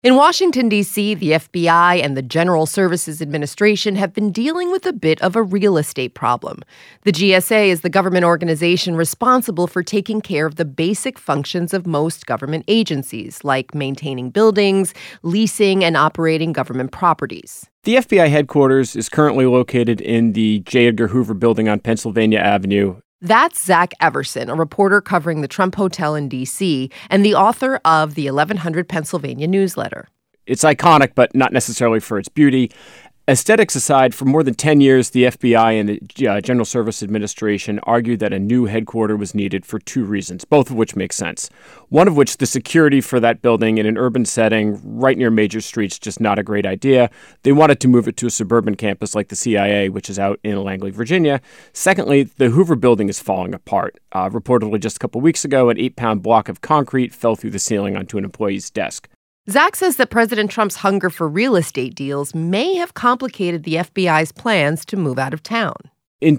In Washington, D.C., the FBI and the General Services Administration have been dealing with a bit of a real estate problem. The GSA is the government organization responsible for taking care of the basic functions of most government agencies, like maintaining buildings, leasing, and operating government properties. The FBI headquarters is currently located in the J. Edgar Hoover building on Pennsylvania Avenue. That's Zach Everson, a reporter covering the Trump Hotel in D.C. and the author of the 1100 Pennsylvania newsletter. It's iconic, but not necessarily for its beauty. Aesthetics aside, for more than 10 years, the FBI and the General Services Administration argued that a new headquarters was needed for two reasons, both of which make sense. One of which, the security for that building in an urban setting right near major streets, just not a great idea. They wanted to move it to a suburban campus like the CIA, which is out in Langley, Virginia. Secondly, the Hoover building is falling apart. Reportedly, just a couple weeks ago, an 8-pound block of concrete fell through the ceiling onto an employee's desk. Zach says that President Trump's hunger for real estate deals may have complicated the FBI's plans to move out of town. In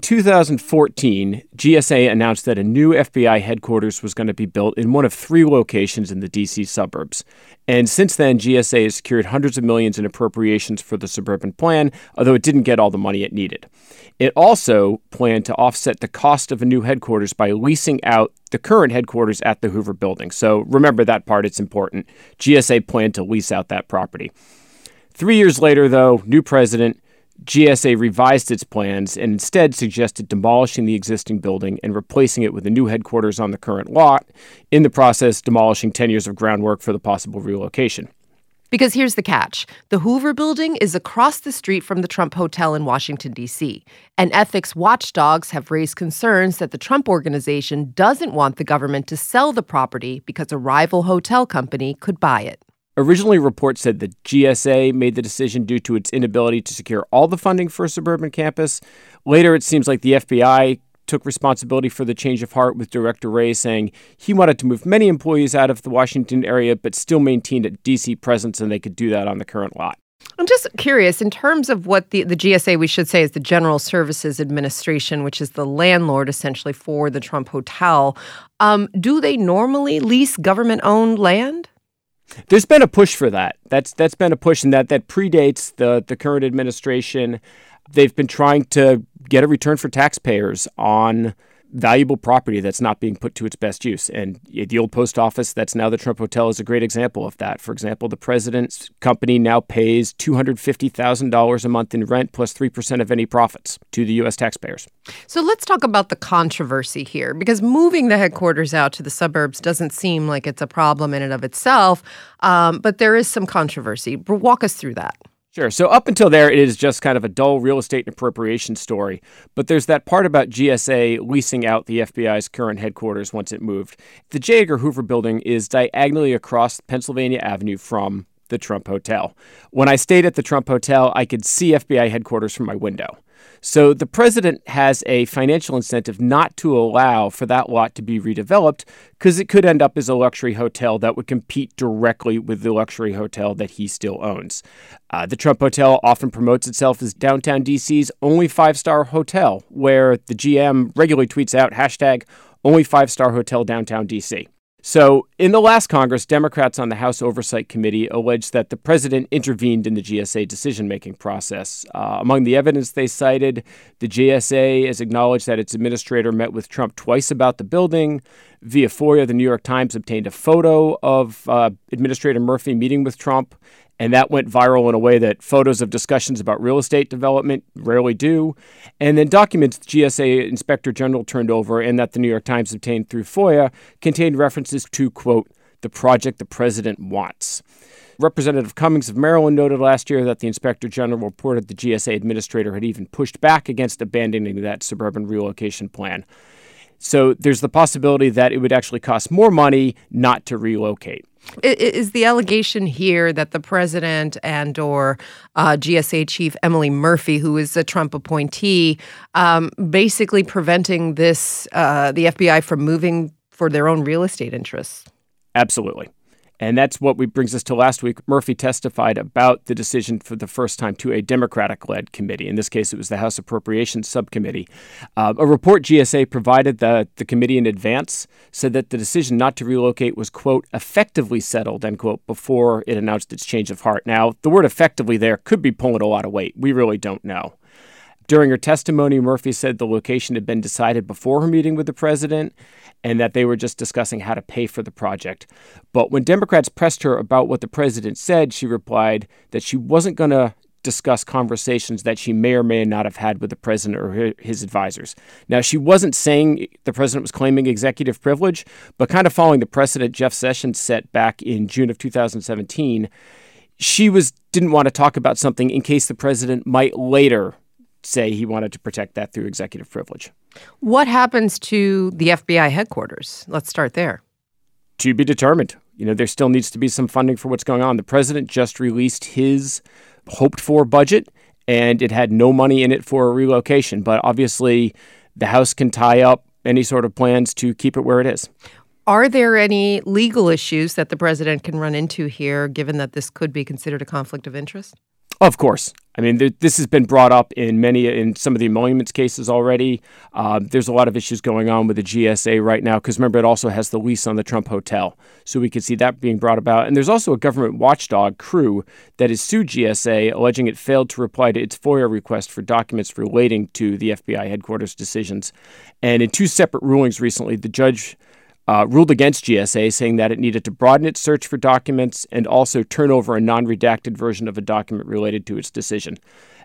2014, GSA announced that a new FBI headquarters was going to be built in one of three locations in the D.C. suburbs. And since then, GSA has secured hundreds of millions in appropriations for the suburban plan, although it didn't get all the money it needed. It also planned to offset the cost of a new headquarters by leasing out the current headquarters at the Hoover building. So remember that part, it's important. GSA planned to lease out that property. 3 years later, though, new president, GSA revised its plans and instead suggested demolishing the existing building and replacing it with a new headquarters on the current lot, in the process demolishing 10 years of groundwork for the possible relocation. Because here's the catch. The Hoover building is across the street from the Trump Hotel in Washington, D.C., and ethics watchdogs have raised concerns that the Trump organization doesn't want the government to sell the property because a rival hotel company could buy it. Originally, reports said the GSA made the decision due to its inability to secure all the funding for a suburban campus. Later, it seems like the FBI took responsibility for the change of heart, with Director Wray saying he wanted to move many employees out of the Washington area but still maintained a D.C. presence, and they could do that on the current lot. I'm just curious, in terms of what the GSA, we should say, is the General Services Administration, which is the landlord essentially for the Trump Hotel, do they normally lease government-owned land? There's been a push for that. That's been a push, and that predates the current administration. They've been trying to get a return for taxpayers on valuable property that's not being put to its best use. And the old post office, that's now the Trump Hotel, is a great example of that. For example, the president's company now pays $250,000 a month in rent plus 3% of any profits to the U.S. taxpayers. So let's talk about the controversy here, because moving the headquarters out to the suburbs doesn't seem like it's a problem in and of itself, but there is some controversy. Walk us through that. Sure. So up until there, it is just kind of a dull real estate and appropriation story. But there's that part about GSA leasing out the FBI's current headquarters once it moved. The J. Edgar Hoover building is diagonally across Pennsylvania Avenue from the Trump Hotel. When I stayed at the Trump Hotel, I could see FBI headquarters from my window. So the president has a financial incentive not to allow for that lot to be redeveloped, because it could end up as a luxury hotel that would compete directly with the luxury hotel that he still owns. The Trump Hotel often promotes itself as downtown DC's only 5-star hotel, where the GM regularly tweets out hashtag only 5-star hotel downtown DC. So in the last Congress, Democrats on the House Oversight Committee alleged that the president intervened in the GSA decision-making process. Among the evidence they cited, the GSA has acknowledged that its administrator met with Trump twice about the building. Via FOIA, the New York Times obtained a photo of Administrator Murphy meeting with Trump, and that went viral in a way that photos of discussions about real estate development rarely do. And then documents the GSA Inspector General turned over and that the New York Times obtained through FOIA contained references to, quote, the project the president wants. Representative Cummings of Maryland noted last year that the Inspector General reported the GSA administrator had even pushed back against abandoning that suburban relocation plan. So there's the possibility that it would actually cost more money not to relocate. Is the allegation here that the president and or GSA chief Emily Murphy, who is a Trump appointee, basically preventing this the FBI from moving for their own real estate interests? Absolutely. And that's what brings us to last week. Murphy testified about the decision for the first time to a Democratic-led committee. In this case, it was the House Appropriations Subcommittee. A report GSA provided the committee in advance said that the decision not to relocate was, quote, effectively settled, end quote, before it announced its change of heart. Now, the word effectively there could be pulling a lot of weight. We really don't know. During her testimony, Murphy said the location had been decided before her meeting with the president and that they were just discussing how to pay for the project. But when Democrats pressed her about what the president said, she replied that she wasn't going to discuss conversations that she may or may not have had with the president or his advisors. Now, she wasn't saying the president was claiming executive privilege, but kind of following the precedent Jeff Sessions set back in June of 2017, she didn't want to talk about something in case the president might later say he wanted to protect that through executive privilege. What happens to the FBI headquarters? Let's start there. To be determined. There still needs to be some funding for what's going on. The president just released his hoped-for budget, and it had no money in it for a relocation. But obviously, the House can tie up any sort of plans to keep it where it is. Are there any legal issues that the president can run into here, given that this could be considered a conflict of interest? Of course. I mean, this has been brought up in some of the emoluments cases already. There's a lot of issues going on with the GSA right now because, remember, it also has the lease on the Trump Hotel. So we could see that being brought about. And there's also a government watchdog, Crew, that has sued GSA, alleging it failed to reply to its FOIA request for documents relating to the FBI headquarters decisions. And in two separate rulings recently, the judge ruled against GSA, saying that it needed to broaden its search for documents and also turn over a non-redacted version of a document related to its decision.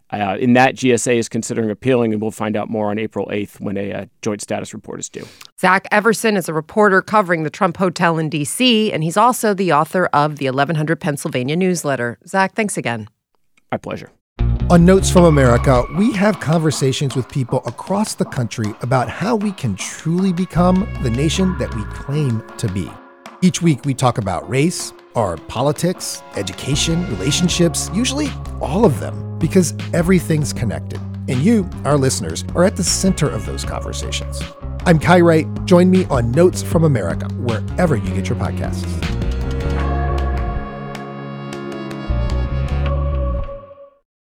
In that, GSA is considering appealing, and we'll find out more on April 8th when a joint status report is due. Zach Everson is a reporter covering the Trump Hotel in D.C., and he's also the author of the 1100 Pennsylvania newsletter. Zach, thanks again. My pleasure. On Notes from America, we have conversations with people across the country about how we can truly become the nation that we claim to be. Each week, we talk about race, our politics, education, relationships, usually all of them, because everything's connected. And you, our listeners, are at the center of those conversations. I'm Kai Wright. Join me on Notes from America, wherever you get your podcasts.